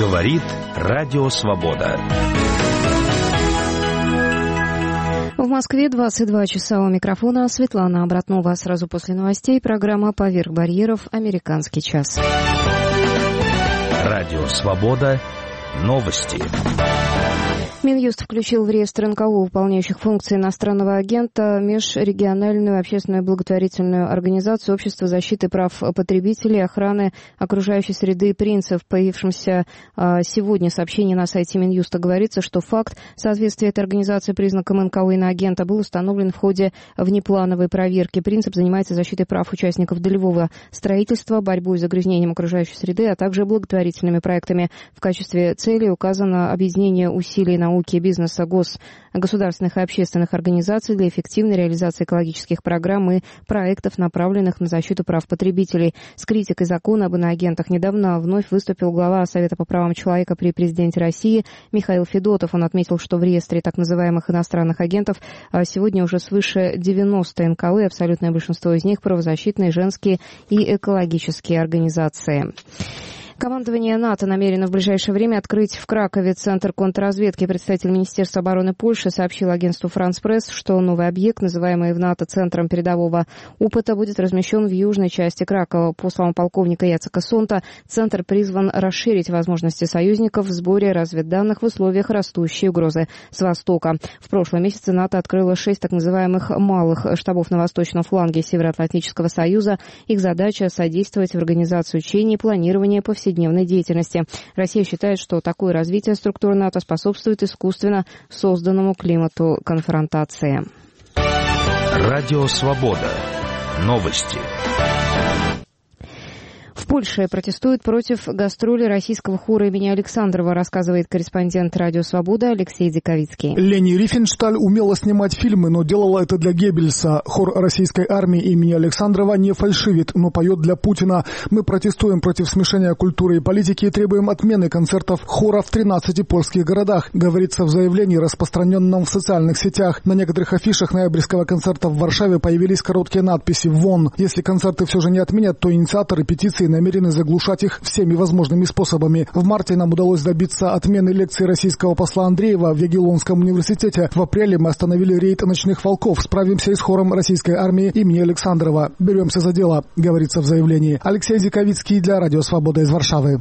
Говорит Радио Свобода. В Москве 22 часа. У микрофона Светлана Обратнова. Сразу после новостей программа «Поверх барьеров. Американский час». Радио Свобода. Новости. Минюст включил в реестр НКО, выполняющих функции иностранного агента, межрегиональную общественную благотворительную организацию Общество защиты прав потребителей и охраны окружающей среды «Принцип». В появившемся сегодня сообщении на сайте Минюста говорится, что факт соответствия этой организации признакам НКО иноагента был установлен в ходе внеплановой проверки. «Принцип» занимается защитой прав участников долевого строительства, борьбой с загрязнением окружающей среды, а также благотворительными проектами. В качестве цели указано объединение усилий науки, бизнеса, государственных и общественных организаций для эффективной реализации экологических программ и проектов, направленных на защиту прав потребителей. С критикой закона об иноагентах недавно вновь выступил глава Совета по правам человека при президенте России Михаил Федотов. Он отметил, что в реестре так называемых иностранных агентов сегодня уже свыше 90 НКО, и абсолютное большинство из них правозащитные, женские и экологические организации. Командование НАТО намерено в ближайшее время открыть в Кракове центр контрразведки. Представитель Министерства обороны Польши сообщил агентству «Франс Пресс», что новый объект, называемый в НАТО центром передового опыта, будет размещен в южной части Кракова. По словам полковника Яцека Сонта, центр призван расширить возможности союзников в сборе разведданных в условиях растущей угрозы с востока. В прошлом месяце НАТО открыло 6 так называемых малых штабов на восточном фланге Североатлантического союза. Их задача — содействовать в организации учений и планировании повседневной деятельности. Россия считает, что такое развитие структур НАТО способствует искусственно созданному климату конфронтации. Радио Свобода. Новости. В Польше протестуют против гастролей российского хора имени Александрова, рассказывает корреспондент «Радио Свобода» Алексей Диковицкий. Лени Рифеншталь умела снимать фильмы, но делала это для Геббельса. Хор российской армии имени Александрова не фальшивит, но поет для Путина. Мы протестуем против смешения культуры и политики и требуем отмены концертов хора в 13 польских городах, говорится в заявлении, распространенном в социальных сетях. На некоторых афишах ноябрьского концерта в Варшаве появились короткие надписи «Вон». Если концерты все же не отменят, то инициаторы петиции намерены заглушать их всеми возможными способами. В марте нам удалось добиться отмены лекции российского посла Андреева в Ягеллонском университете. В апреле мы остановили рейд «Ночных волков». Справимся и с хором российской армии имени Александрова. Беремся за дело, говорится в заявлении. Алексей Диковицкий для Радио Свобода из Варшавы.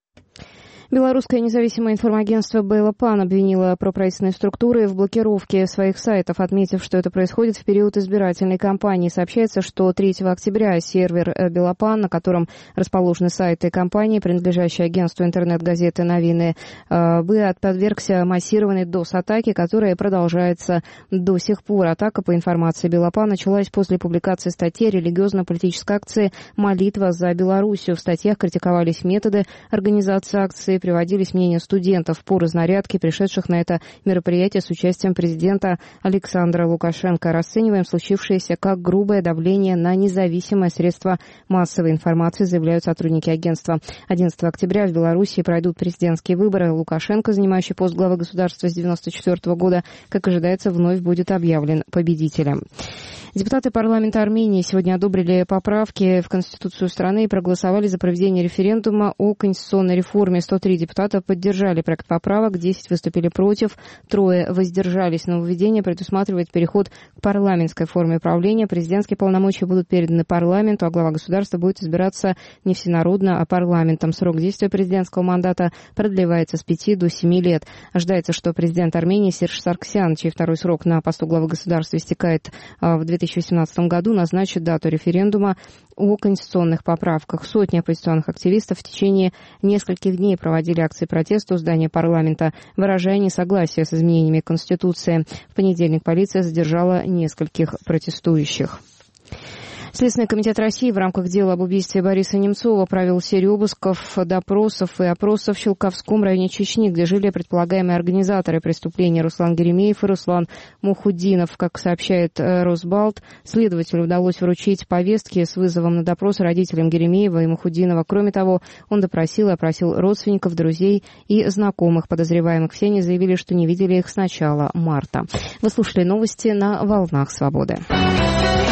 Белорусское независимое информагентство Белопан обвинило проправительственные структуры в блокировке своих сайтов, отметив, что это происходит в период избирательной кампании. Сообщается, что 3 октября сервер Белопан, на котором расположены сайты компании, принадлежащие агентству интернет-газеты «Новины», подвергся массированной DOS-атаке, которая продолжается до сих пор. Атака, по информации Белопан, началась после публикации статьи религиозно-политической акции «Молитва за Белоруссию». В статьях критиковались методы организации акции, приводились мнения студентов по разнарядке, пришедших на это мероприятие с участием президента Александра Лукашенко. Расцениваем случившееся как грубое давление на независимое средство массовой информации, заявляют сотрудники агентства. 11 октября в Беларуси пройдут президентские выборы. Лукашенко, занимающий пост главы государства с 1994 года, как ожидается, вновь будет объявлен победителем. Депутаты парламента Армении сегодня одобрили поправки в Конституцию страны и проголосовали за проведение референдума о конституционной реформе. 103 депутата поддержали проект поправок, 10 выступили против, 3 воздержались. Нововведение предусматривает переход к парламентской форме правления. Президентские полномочия будут переданы парламенту, а глава государства будет избираться не всенародно, а парламентом. Срок действия президентского мандата продлевается с 5 до 7 лет. Ожидается, что президент Армении Серж Саргсян, чей второй срок на посту главы государства истекает в 2018 году, назначит дату референдума о конституционных поправках. Сотни оппозиционных активистов в течение нескольких дней проводили акции протеста у здания парламента, выражая несогласие с изменениями Конституции. В понедельник полиция задержала нескольких протестующих. Следственный комитет России в рамках дела об убийстве Бориса Немцова провел серию обысков, допросов и опросов в Щелковском районе Чечни, где жили предполагаемые организаторы преступления Руслан Геремеев и Руслан Мухуддинов. Как сообщает Росбалт, следователю удалось вручить повестки с вызовом на допрос родителям Геремеева и Мухуддинова. Кроме того, он допросил и опросил родственников, друзей и знакомых подозреваемых. Все они заявили, что не видели их с начала марта. Вы слушали новости на «Волнах Свободы».